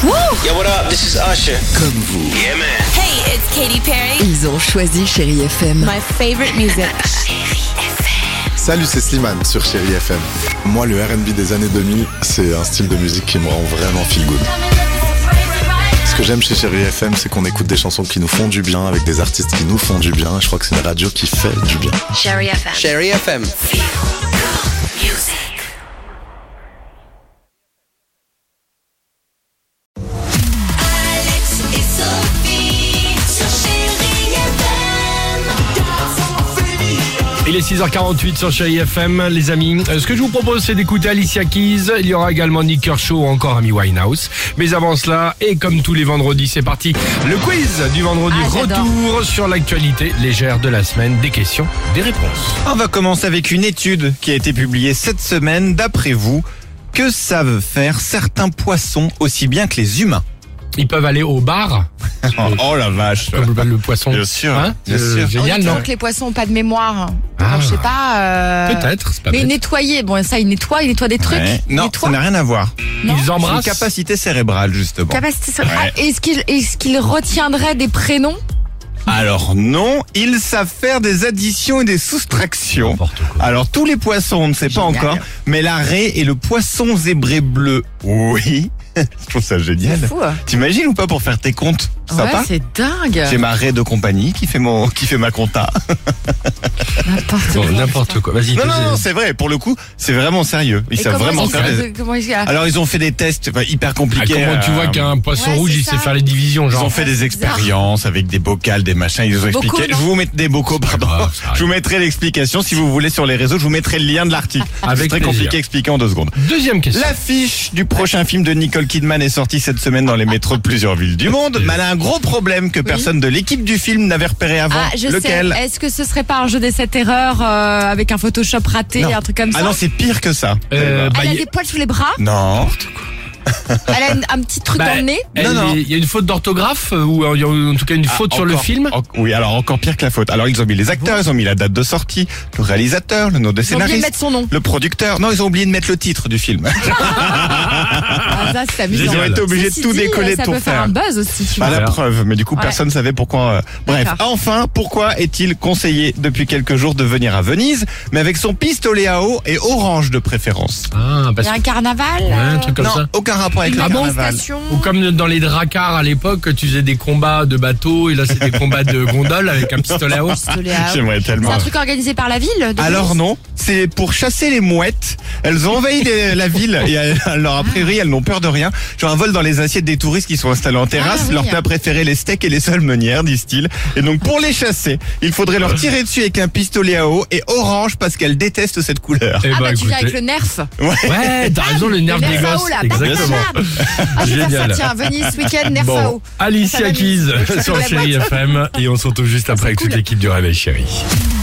Yo, what up? This is Usher. Comme vous, Yeah, man. Hey, it's Katy Perry. ils ont choisi Chérie FM. My favorite music. Salut, c'est Slimane sur Chérie FM. Moi, le R&B des années 2000, c'est un style de musique qui me rend vraiment feel good. Ce que j'aime chez Chérie FM, c'est qu'on écoute des chansons qui nous font du bien, avec des artistes qui nous font du bien. Je crois que c'est une radio qui fait du bien. Chérie FM. Chérie FM. Alex et Sophie sur Chérie FM. Il est 6h48 sur Chérie FM, les amis. Ce que je vous propose, c'est d'écouter Alicia Keys. Il y aura également Nick Kershaw ou encore Amy Winehouse. Mais avant cela, et comme tous les vendredis, c'est parti. Le quiz du vendredi. j'adore. Retour sur l'actualité légère de la semaine. Des questions, des réponses. On va commencer avec une étude qui a été publiée cette semaine. D'après vous, que savent faire certains poissons aussi bien que les humains? Ils peuvent aller au bar, Oh la vache. comme le poisson. Bien sûr, Hein bien sûr. Génial, non? Donc les poissons n'ont pas de mémoire. Ah. Alors, je sais pas. Peut-être, c'est pas Mais bête. nettoyer, bon ça il nettoie des trucs. Ouais. Il Non, nettoie. ça n'a rien à voir. Non. Ils C'est une embrassent. capacité cérébrale, justement. Capacité. Ah, est-ce qu'il retiendrait des prénoms? Alors non, ils savent faire des additions et des soustractions. N'importe quoi. Alors tous les poissons, on ne sait pas Génial. encore, mais la raie et le poisson zébré bleu, oui. Je trouve ça génial. C'est fou. T'imagines ou pas pour faire tes comptes? Sympa. Ouais, c'est dingue. J'ai ma raie de compagnie qui fait ma compta. N'importe Bon, quoi. n'importe quoi. Vas-y. Non, c'est vrai. Pour le coup, c'est vraiment sérieux. Ils Et savent comment vraiment ils faire savent- des... comment ils- Alors ils ont fait des tests hyper Ah, compliqués. comment tu vois qu'un poisson ouais, rouge, c'est il ça. sait faire les divisions, Ils genre? ont fait des expériences avec des bocals, des machins, ils ont Bocaux, expliqué. non Je vous mets des bocaux, pardon. grave, ça arrive. Je vous mettrai l'explication si vous voulez sur les réseaux. Je vous mettrai le lien de l'article. Avec C'est très plaisir. compliqué à expliquer en 2 secondes. Deuxième question. L'affiche du prochain film de Nicole Kidman est sortie cette semaine dans les métros de plusieurs villes du monde. Mais elle a un gros problème que personne de l'équipe du film n'avait repéré avant. Ah, je Lequel? sais. Est-ce que ce serait pas un jeu d'essai erreur avec un Photoshop raté, Non. un truc comme ça? Ah non, c'est pire que ça. Bah, Elle a y- des poils sous les bras. Non. Elle a un petit truc bah, dans le nez. Non. Il y a une faute d'orthographe ou il y a en tout cas une faute sur le Encore- film. Oui, alors encore pire que la faute. Alors ils ont mis les acteurs, ils ont mis la date de sortie, le réalisateur, le nom des Ils ont oublié de scénaristes, mettre son nom. le producteur. Non, ils ont oublié de mettre le titre du film. Ah, ça, c'est amusant. Ils ont été obligés de Ceci tout dit, décoller, de ça tout peut faire faire. un buzz aussi, tu À vois. la preuve, mais du coup Ouais. personne ne savait pourquoi. Bref, D'accord. enfin, pourquoi est-il conseillé depuis quelques jours de venir à Venise, mais avec son pistolet à eau et orange de préférence? Ah, Il parce y a que un carnaval. ouais, un truc comme Non, ça. aucun rapport avec Une le carnaval. manifestation. Ou comme dans les dracars à l'époque, tu faisais des combats de bateaux et là c'est des combats de gondoles avec un pistolet à eau. Pistolet à eau. J'aimerais C'est tellement. un truc organisé par la ville de Alors Venise. non, c'est pour chasser les mouettes. Elles ont envahi la ville et alors a priori elles n'ont peur de rien. Genre un vol dans les assiettes des touristes qui sont installés en terrasse. Ah, oui. Leur plat préféré, les steaks et les salmonières, disent-ils. Et donc pour les chasser, il faudrait leur tirer dessus avec un pistolet à eau et orange parce qu'elles détestent cette couleur. Eh Ah bah tu viens avec écoutez. le nerf. Ouais, t'as raison, le nerf Le des nerf à gosses. eau, là. Exactement. Ah, je vais faire Génial. ça, tiens, Venise ce week-end, nerf à Bon, eau. Ça Alicia va Keys vite. sur La Chérie boîte. FM et on se retrouve juste après avec cool. toute l'équipe du Réveil Chérie.